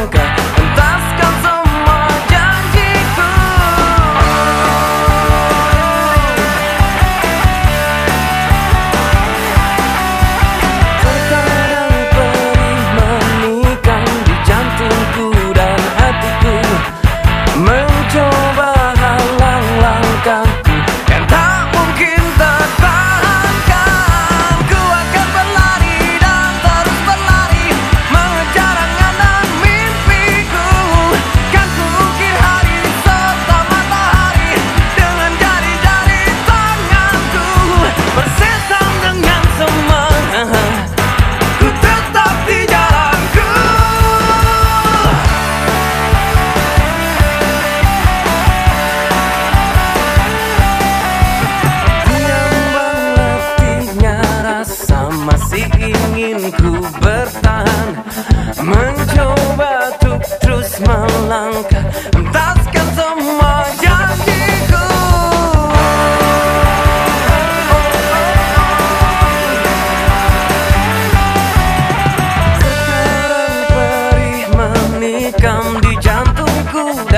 melangkah, entaskan semua janjiku. Sekarang perih menikam di jantungku dan hatiku, mencoba halang langkahku yang tak mungkin tertahankan. Ku akan berlari dan terus berlari, mengejar angan dan mimpiku. Kan ku ukir hari serta matahari dengan jari-jari tanganku. Bersesam dengan semangat, ku tetap di jalanku. Masih ingin ku bertahan, mencoba untuk terus melangkah, entaskan semua janjiku. Sekarang perih menikam di jantungku